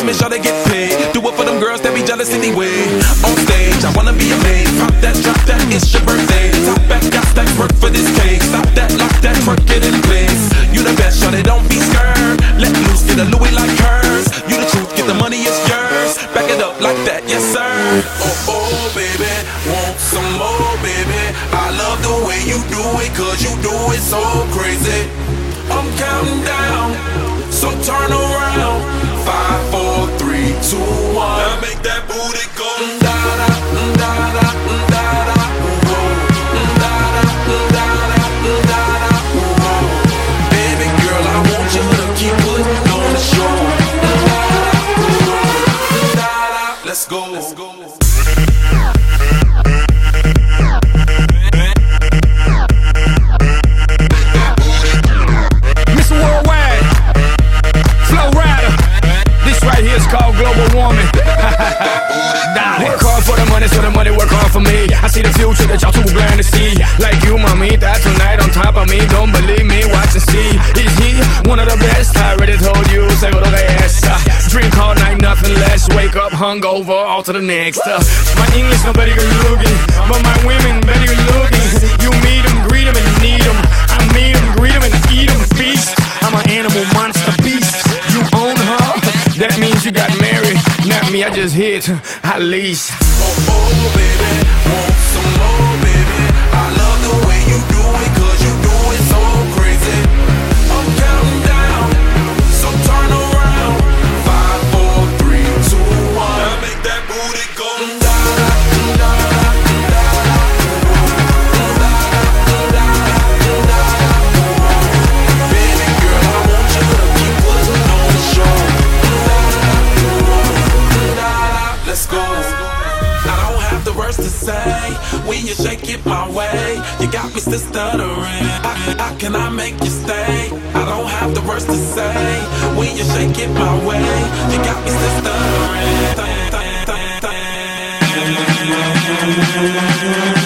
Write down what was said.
me sure they get paid. Do it for them girls that be jealous anyway. On stage, I wanna be a maid. Pop that, drop that, it's your birthday. Top back, got that work for this cake. Stop that, lock that, twerk it in place. You the best, sure they don't be scared. Let loose, get a Louis like hers. You the truth, get the money, it's yours. Back it up like that, yes sir. Oh baby, want some more baby. I love the way you do it, cause you do it so crazy. I'm counting down, so turn around. 5, 4, 3, 2, 1. Now make that booty go da da da da da da. Baby girl, I want you to keep putting on the show. Let's go. Let's go. Right here, it's called global warming. Work hard for the money, so the money work hard for me. I see the future that y'all too blind to see. Like you, mamita, tonight on top of me. Don't believe me, watch and see. Is he one of the best? I already told you, seguro de esa. Drink all night, nothing less. Wake up hungover, all to the next. My English not very good looking, but my women very good looking. You meet them, greet them, and need them. I meet them, greet them, and eat them. Feast. I'm an animal monster beast. You own her. That means you got married, not me, I just hit, at least. Oh baby, want some more baby. I love the way you do it, cause you do it so crazy. I'm counting down, so turn around. 5, 4, 3, 2, 1. Now make that booty go da da da da da. Baby girl, I want you to keep putting on the show. Let's go. I don't have the words to say when you shake it my way. You got me still stuttering. How can I make you stay? I don't have the words to say when you shake it my way. You got me still stuttering.